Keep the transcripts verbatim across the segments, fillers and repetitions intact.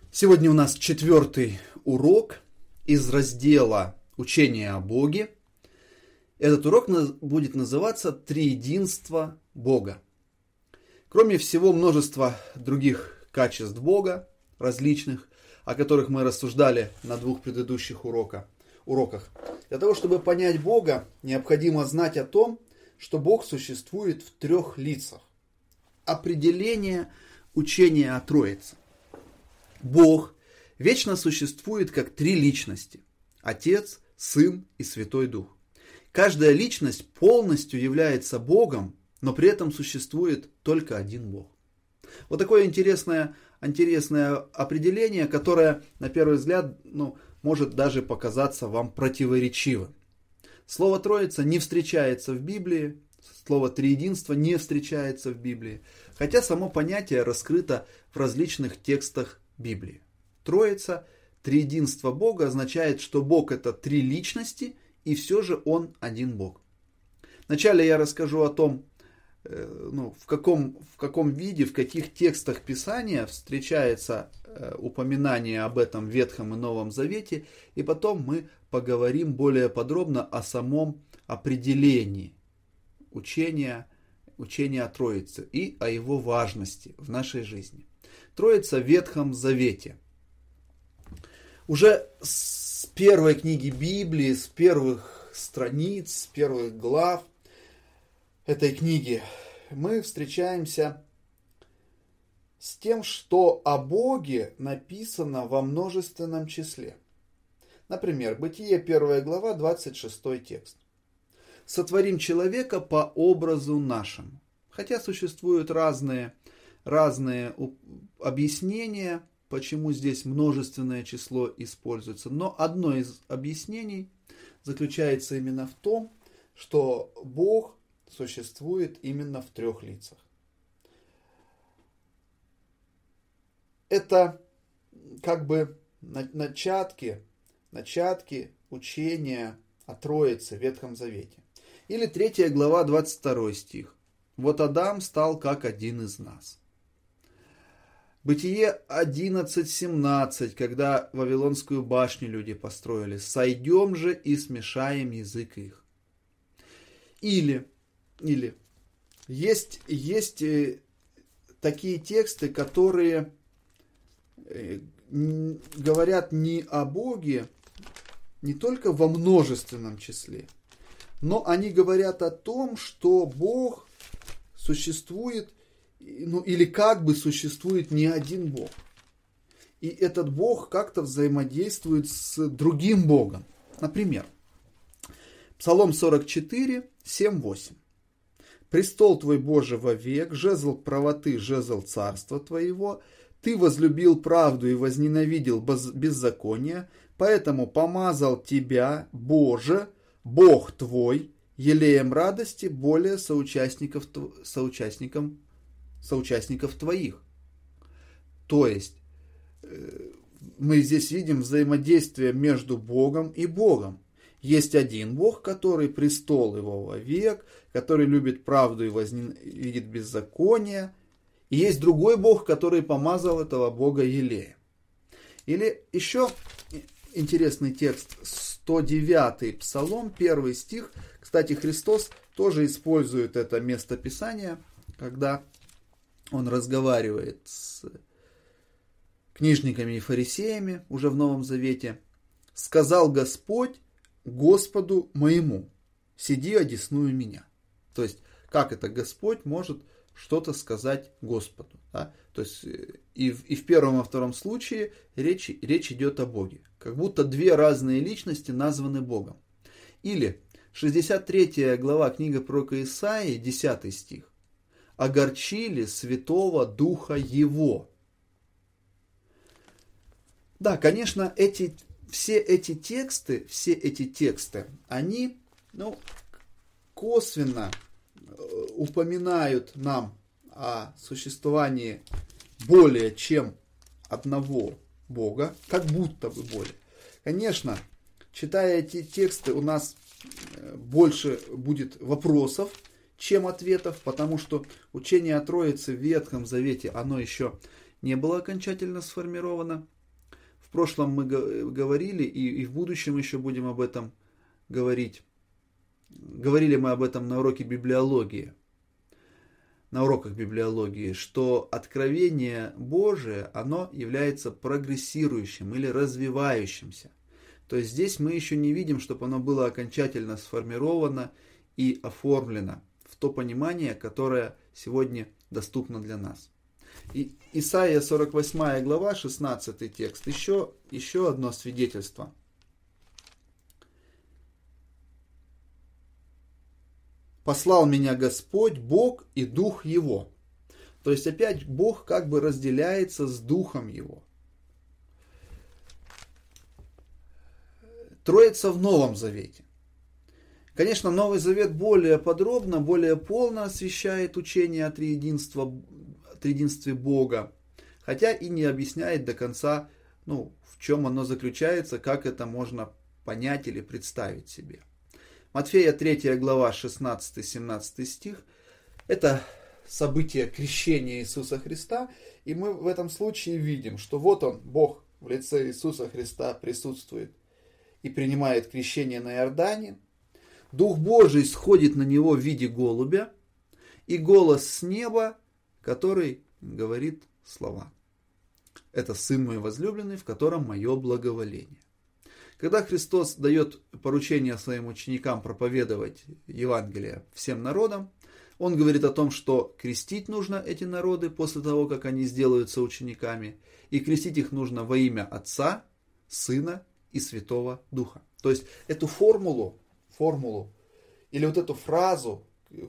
Сегодня у нас четвертый урок из раздела «Учение о Боге». Этот урок будет называться «Триединство Бога». Кроме всего множества других качеств Бога, различных, о которых мы рассуждали на двух предыдущих уроках, уроках. Для того, чтобы понять Бога, необходимо знать о том, что Бог существует в трех лицах. Определение учения о Троице. Бог вечно существует как три личности – Отец, Сын и Святой Дух. Каждая личность полностью является Богом, но при этом существует только один Бог. Вот такое интересное, интересное определение, которое, на первый взгляд, ну, может даже показаться вам противоречивым. Слово «Троица» не встречается в Библии, слово «триединство» не встречается в Библии, хотя само понятие раскрыто в различных текстах Библии. Троица, триединство Бога означает, что Бог это три личности, и все же Он один Бог. Вначале я расскажу о том, ну, в, каком, в каком виде, в каких текстах Писания встречается упоминание об этом в Ветхом и Новом Завете, и потом мы поговорим более подробно о самом определении учения, учения о Троице и о его важности в нашей жизни. Троица в Ветхом Завете. Уже с первой книги Библии, с первых страниц, с первых глав этой книги мы встречаемся с тем, что о Боге написано во множественном числе. Например, Бытие первая глава, двадцать шестой текст. «Сотворим человека по образу нашему». Хотя существуют разные Разные объяснения, почему здесь множественное число используется. Но одно из объяснений заключается именно в том, что Бог существует именно в трех лицах. Это как бы начатки, начатки учения о Троице в Ветхом Завете. Или третья глава, двадцать второй стих. «Вот Адам стал как один из нас». Бытие одиннадцать семнадцать, когда Вавилонскую башню люди построили. «Сойдем же и смешаем язык их». Или, или есть, есть такие тексты, которые говорят не о Боге, не только во множественном числе, но они говорят о том, что Бог существует, ну или как бы существует не один Бог. И этот Бог как-то взаимодействует с другим Богом. Например, Псалом сорок четыре, семь, восемь. «Престол твой, Боже, вовек, жезл правоты, жезл царства твоего. Ты возлюбил правду и возненавидел беззаконие, поэтому помазал тебя, Боже, Бог твой, елеем радости более соучастников, соучастникам, соучастников твоих». То есть, мы здесь видим взаимодействие между Богом и Богом. Есть один Бог, который престол его вовек, который любит правду и возненавидит беззаконие. И есть другой Бог, который помазал этого Бога елеем. Или еще интересный текст, сто девятый Псалом, первый стих. Кстати, Христос тоже использует это местописание, когда он разговаривает с книжниками и фарисеями уже в Новом Завете. «Сказал Господь Господу моему, сиди одесную меня». То есть, как это Господь может что-то сказать Господу? Да? То есть, и в, и в первом и во втором случае речь, речь идет о Боге. Как будто две разные личности названы Богом. Или шестьдесят третья глава книги пророка Исаии, десятый стих. «Огорчили Святого Духа Его». Да, конечно, эти, все эти тексты, все эти тексты, они, ну, косвенно упоминают нам о существовании более чем одного Бога, как будто бы более. Конечно, читая эти тексты, у нас больше будет вопросов, чем ответов, потому что учение о Троице в Ветхом Завете, оно еще не было окончательно сформировано. В прошлом мы говорили, и, и в будущем еще будем об этом говорить. Говорили мы об этом на уроке библиологии, на уроках библиологии, что откровение Божие, оно является прогрессирующим или развивающимся. То есть здесь мы еще не видим, чтобы оно было окончательно сформировано и оформлено в то понимание, которое сегодня доступно для нас. И Исайя сорок восьмая глава, шестнадцатый текст, еще, еще одно свидетельство. «Послал меня Господь, Бог и Дух Его». То есть опять Бог как бы разделяется с Духом Его. Троица в Новом Завете. Конечно, Новый Завет более подробно, более полно освещает учение о триединстве, о триединстве Бога, хотя и не объясняет до конца, ну, в чем оно заключается, как это можно понять или представить себе. Матфея третья глава, шестнадцатый-семнадцатый стих. Это событие крещения Иисуса Христа. И мы в этом случае видим, что вот он, Бог в лице Иисуса Христа присутствует и принимает крещение на Иордане. Дух Божий сходит на него в виде голубя. И голос с неба, который говорит слова. Это Сын мой возлюбленный, в котором мое благоволение. Когда Христос дает поручение своим ученикам проповедовать Евангелие всем народам, Он говорит о том, что крестить нужно эти народы после того, как они сделаются учениками, и крестить их нужно во имя Отца, Сына и Святого Духа. То есть эту формулу, формулу или вот эту фразу,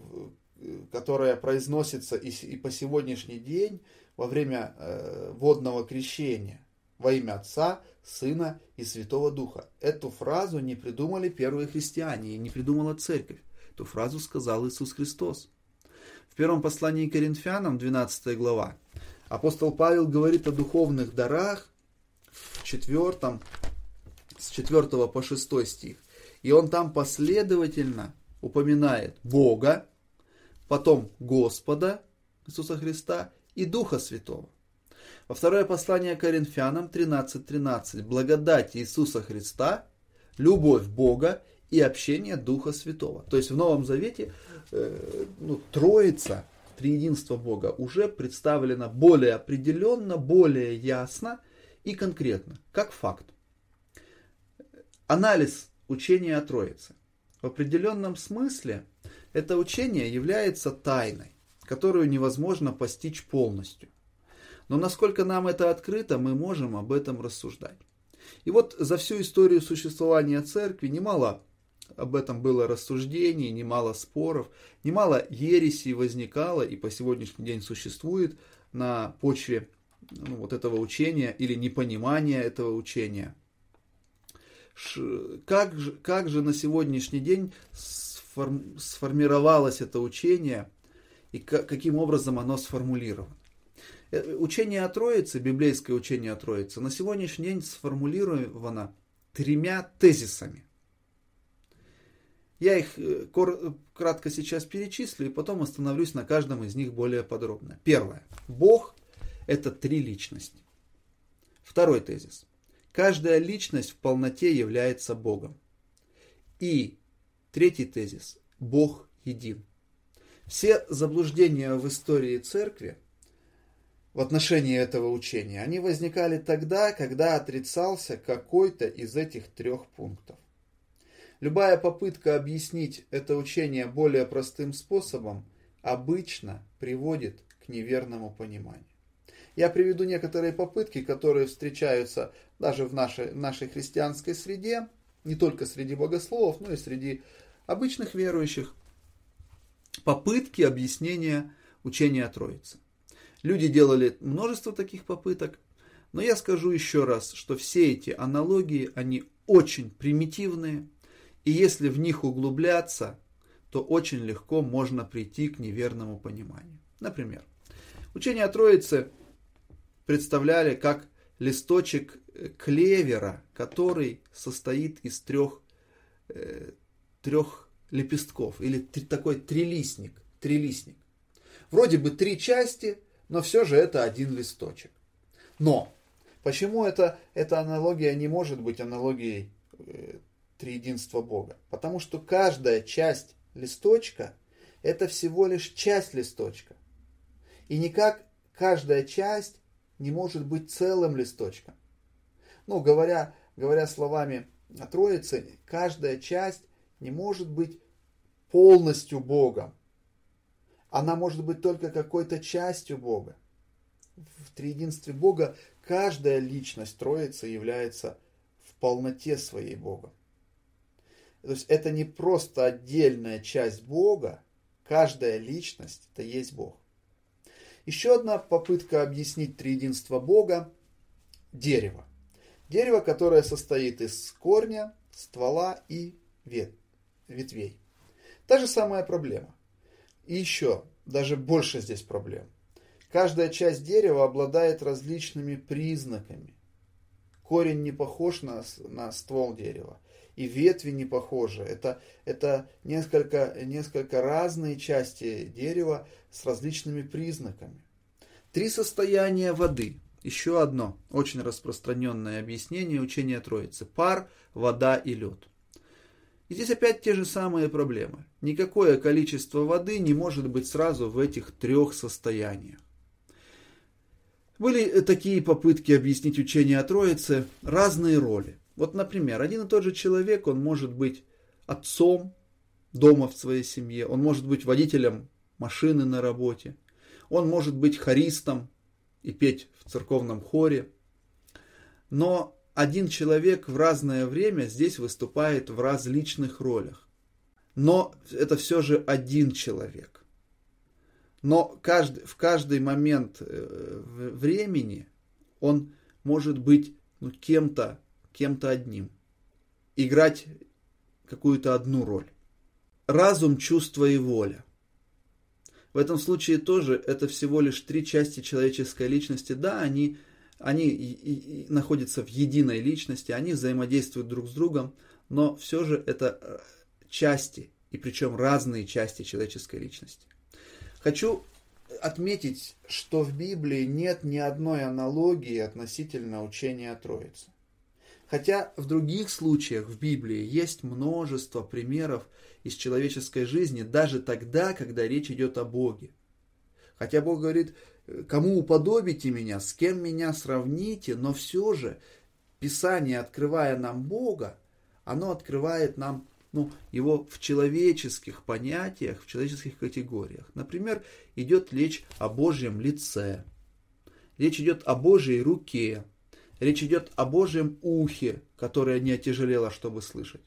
которая произносится и по сегодняшний день во время водного крещения, во имя Отца, Сына и Святого Духа. Эту фразу не придумали первые христиане, и не придумала церковь. Эту фразу сказал Иисус Христос. В первом послании к Коринфянам, двенадцатая глава, апостол Павел говорит о духовных дарах в четвертом, с четвёртого по шестой стих. И он там последовательно упоминает Бога, потом Господа Иисуса Христа и Духа Святого. Во второе послание к Коринфянам тринадцать тринадцать. Благодать Иисуса Христа, любовь Бога и общение Духа Святого. То есть в Новом Завете э, ну, Троица, триединство Бога, уже представлено более определенно, более ясно и конкретно, как факт. Анализ учения о Троице. В определенном смысле это учение является тайной, которую невозможно постичь полностью. Но насколько нам это открыто, мы можем об этом рассуждать. И вот за всю историю существования церкви немало об этом было рассуждений, немало споров, немало ересей возникало и по сегодняшний день существует на почве ну, вот этого учения или непонимания этого учения. Как же, как же на сегодняшний день сформ, сформировалось это учение и как, каким образом оно сформулировано? Учение о Троице, библейское учение о Троице, на сегодняшний день сформулировано тремя тезисами. Я их кратко сейчас перечислю и потом остановлюсь на каждом из них более подробно. Первое. Бог – это три личности. Второй тезис. Каждая личность в полноте является Богом. И третий тезис. Бог един. Все заблуждения в истории церкви в отношении этого учения, они возникали тогда, когда отрицался какой-то из этих трех пунктов. Любая попытка объяснить это учение более простым способом обычно приводит к неверному пониманию. Я приведу некоторые попытки, которые встречаются даже в нашей, нашей христианской среде, не только среди богословов, но и среди обычных верующих. Попытки объяснения учения о Троице. Люди делали множество таких попыток, но я скажу еще раз, что все эти аналогии, они очень примитивные, и если в них углубляться, то очень легко можно прийти к неверному пониманию. Например, учение о Троице представляли как листочек клевера, который состоит из трех, э, трех лепестков, или три, такой трилистник, трилистник. Вроде бы три части, но все же это один листочек. Но Почему это, эта аналогия не может быть аналогией э, триединства Бога? Потому что каждая часть листочка – это всего лишь часть листочка. И никак каждая часть не может быть целым листочком. Ну, говоря, говоря словами о Троице, каждая часть не может быть полностью Богом. Она может быть только какой-то частью Бога. В триединстве Бога каждая личность Троицы является в полноте своей Богом. То есть это не просто отдельная часть Бога, каждая личность – это есть Бог. Еще одна попытка объяснить триединство Бога – дерево. Дерево, которое состоит из корня, ствола и ветвей. Та же самая проблема. И еще, даже больше здесь проблем. Каждая часть дерева обладает различными признаками. Корень не похож на, на ствол дерева, и ветви не похожи. Это, это несколько, несколько разные части дерева с различными признаками. Три состояния воды. Еще одно очень распространенное объяснение учения Троицы. Пар, вода и лед. И здесь опять те же самые проблемы. Никакое количество воды не может быть сразу в этих трех состояниях. Были такие попытки объяснить учение о Троице, разные роли. Вот, например, один и тот же человек, он может быть отцом дома в своей семье, он может быть водителем машины на работе, он может быть хористом и петь в церковном хоре. Но один человек в разное время здесь выступает в различных ролях. Но это все же один человек. Но каждый, в каждый момент времени он может быть ну, кем-то, кем-то одним. Играть какую-то одну роль. Разум, чувство и воля. В этом случае тоже это всего лишь три части человеческой личности. Да, они, они и, и, и находятся в единой личности, они взаимодействуют друг с другом, но все же это части, и причем разные части человеческой личности. Хочу отметить, что в Библии нет ни одной аналогии относительно учения о Троице. Хотя в других случаях в Библии есть множество примеров из человеческой жизни, даже тогда, когда речь идет о Боге. Хотя Бог говорит, кому уподобите меня, с кем меня сравните, но все же Писание, открывая нам Бога, оно открывает нам ну, его в человеческих понятиях, в человеческих категориях. Например, идет речь о Божьем лице, речь идет о Божьей руке, речь идет о Божьем ухе, которое не отяжелело, чтобы слышать.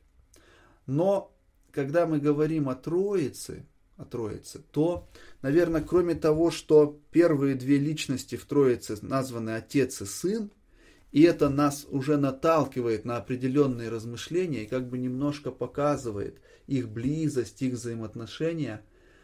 Но когда мы говорим о Троице, о Троице, то, наверное, кроме того, что первые две личности в Троице названы Отец и Сын, и это нас уже наталкивает на определенные размышления и как бы немножко показывает их близость, их взаимоотношения,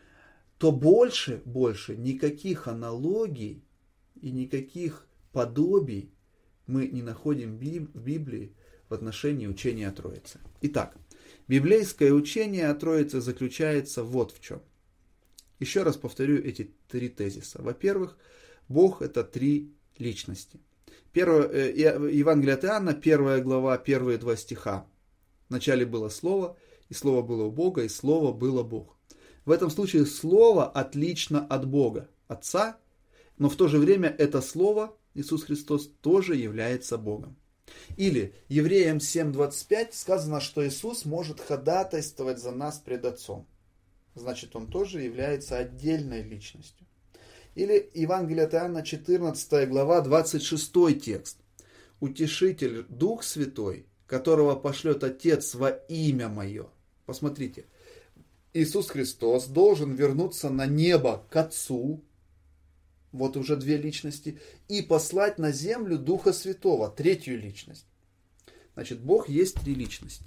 то больше, больше никаких аналогий и никаких подобий мы не находим в Библии в отношении учения о Троице. Итак, библейское учение о Троице заключается вот в чем. Еще раз повторю эти три тезиса. Во-первых, Бог – это три личности. Первое, Евангелие от Иоанна, первая глава, первые два стиха. Вначале было Слово, и Слово было у Бога, и Слово было Бог. В этом случае Слово отлично от Бога, Отца, но в то же время это Слово, Иисус Христос, тоже является Богом. Или Евреям семь двадцать пять сказано, что Иисус может ходатайствовать за нас пред Отцом. Значит, Он тоже является отдельной личностью. Или Евангелие от Иоанна, четырнадцатая глава, двадцать шестой текст. Утешитель, Дух Святой, которого пошлет Отец во имя Мое. Посмотрите, Иисус Христос должен вернуться на небо к Отцу, вот уже две личности, и послать на землю Духа Святого, третью личность. Значит, Бог есть три личности.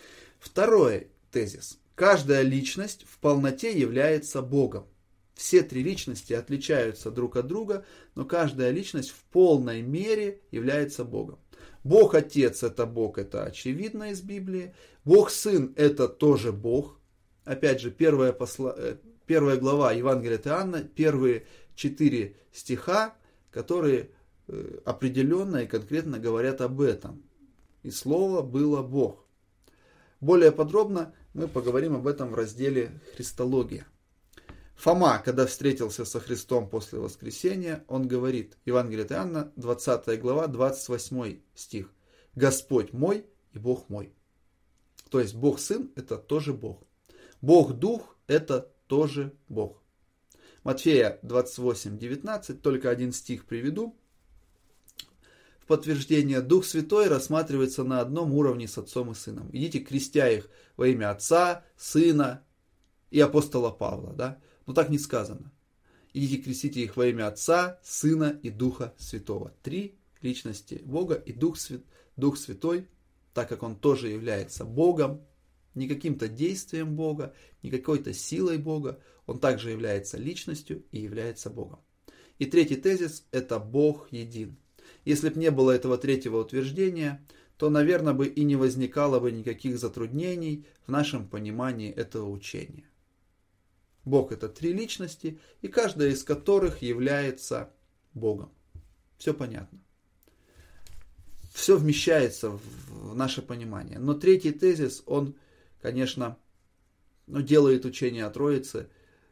Второй тезис. Каждая личность в полноте является Богом. Все три личности отличаются друг от друга, но каждая личность в полной мере является Богом. Бог Отец – это Бог, это очевидно из Библии. Бог Сын – это тоже Бог. Опять же, первая, посла... первая глава Евангелия от Иоанна, первые четыре стиха, которые определенно и конкретно говорят об этом. И Слово было Бог. Более подробно мы поговорим об этом в разделе «Христология». Фома, когда встретился со Христом после воскресения, он говорит, Евангелие от Иоанна, двадцатая глава, двадцать восьмой стих. «Господь мой и Бог мой». То есть Бог Сын – это тоже Бог. Бог Дух – это тоже Бог. Матфея двадцать восемь девятнадцать, только один стих приведу. В подтверждение: Дух Святой рассматривается на одном уровне с Отцом и Сыном. Идите, крестя их во имя Отца, Сына и апостола Павла. Да? Но так не сказано. Идите, крестите их во имя Отца, Сына и Духа Святого. Три личности Бога и Дух, Свят... Дух Святой, так как Он тоже является Богом, не каким-то действием Бога, не какой-то силой Бога, Он также является личностью и является Богом. И третий тезис – это Бог един. Если бы не было этого третьего утверждения, то, наверное, бы и не возникало бы никаких затруднений в нашем понимании этого учения. Бог – это три личности, и каждая из которых является Богом. Все понятно. Все вмещается в наше понимание. Но третий тезис, он, конечно, ну, делает учение о Троице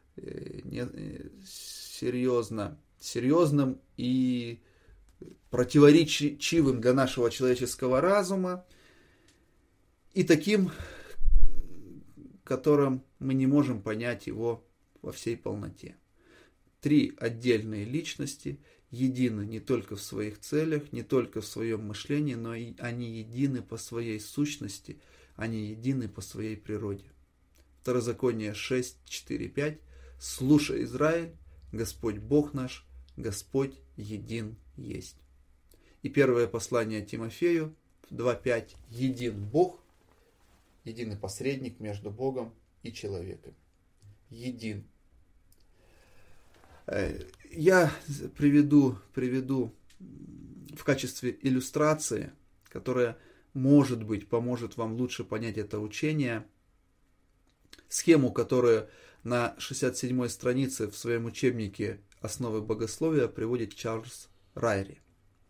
серьезно, серьезным и противоречивым для нашего человеческого разума, и таким, которым мы не можем понять его во всей полноте. Три отдельные личности едины не только в своих целях, не только в своем мышлении, но и они едины по своей сущности, они едины по своей природе. Второзаконие шесть, четыре, пять. «Слушай, Израиль, Господь Бог наш, Господь един есть». И первое послание Тимофею два пять. «Един Бог, единый посредник между Богом и человеком». Един. Я приведу, приведу в качестве иллюстрации, которая, может быть, поможет вам лучше понять это учение, схему, которую на шестьдесят седьмой странице в своем учебнике «Основы богословия» приводит Чарльз Райри.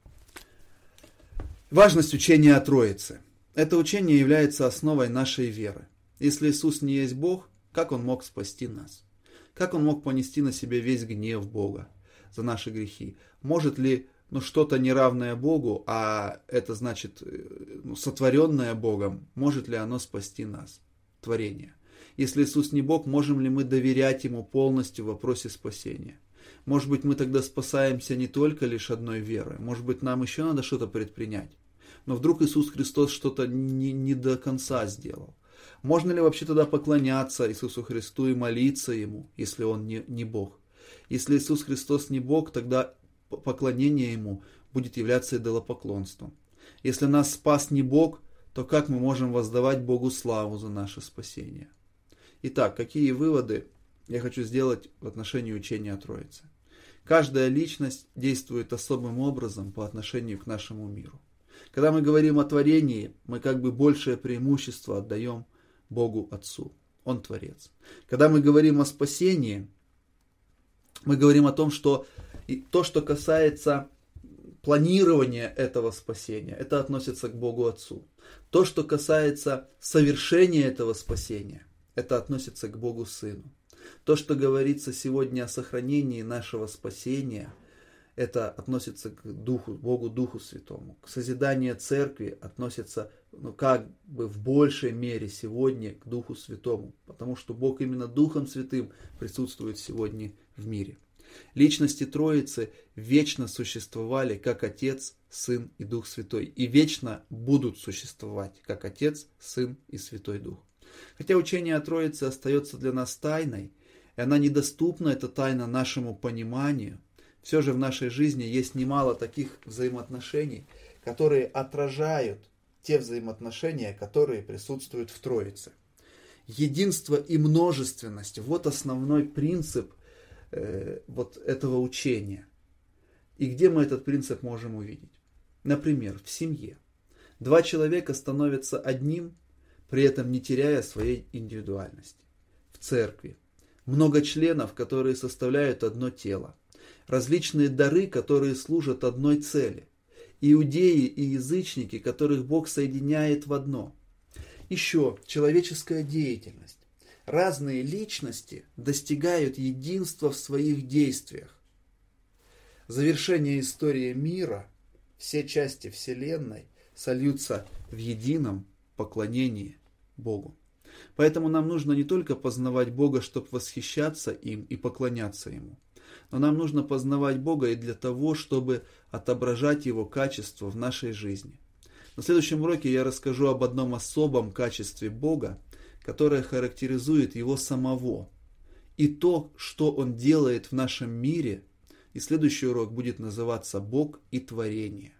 Важность учения о Троице. Это учение является основой нашей веры. Если Иисус не есть Бог, как Он мог спасти нас? Как Он мог понести на себе весь гнев Бога за наши грехи? Может ли ну, что-то неравное Богу, а это значит ну, сотворенное Богом, может ли оно спасти нас? Творение. Если Иисус не Бог, можем ли мы доверять Ему полностью в вопросе спасения? Может быть, мы тогда спасаемся не только лишь одной верой. Может быть, нам еще надо что-то предпринять. Но вдруг Иисус Христос что-то не, не до конца сделал. Можно ли вообще тогда поклоняться Иисусу Христу и молиться Ему, если Он не, не Бог? Если Иисус Христос не Бог, тогда поклонение Ему будет являться идолопоклонством. Если нас спас не Бог, то как мы можем воздавать Богу славу за наше спасение? Итак, какие выводы я хочу сделать в отношении учения о Троице? Каждая личность действует особым образом по отношению к нашему миру. Когда мы говорим о творении, мы как бы большее преимущество отдаем Богу Отцу. Он Творец. Когда мы говорим о спасении, мы говорим о том, что то, что касается планирования этого спасения, это относится к Богу Отцу. То, что касается совершения этого спасения, это относится к Богу Сыну. То, что говорится сегодня о сохранении нашего спасения, это относится к Духу, Богу Духу Святому. К созиданию Церкви относится ну, как бы в большей мере сегодня к Духу Святому, потому что Бог именно Духом Святым присутствует сегодня в мире. Личности Троицы вечно существовали как Отец, Сын и Дух Святой, и вечно будут существовать как Отец, Сын и Святой Дух. Хотя учение о Троице остается для нас тайной, и она недоступна, эта тайна, нашему пониманию, все же в нашей жизни есть немало таких взаимоотношений, которые отражают те взаимоотношения, которые присутствуют в Троице. Единство и множественность – вот основной принцип э, вот этого учения. И где мы этот принцип можем увидеть? Например, в семье. Два человека становятся одним, при этом не теряя своей индивидуальности. В церкви. Много членов, которые составляют одно тело. различные дары, которые служат одной цели, иудеи и язычники, которых Бог соединяет в одно. Еще человеческая деятельность. Разные личности достигают единства в своих действиях. Завершение истории мира, все части Вселенной сольются в едином поклонении Богу. Поэтому нам нужно не только познавать Бога, чтобы восхищаться им и поклоняться Ему, но нам нужно познавать Бога и для того, чтобы отображать Его качество в нашей жизни. На следующем уроке я расскажу об одном особом качестве Бога, которое характеризует Его самого, и то, что Он делает в нашем мире. И следующий урок будет называться «Бог и творение».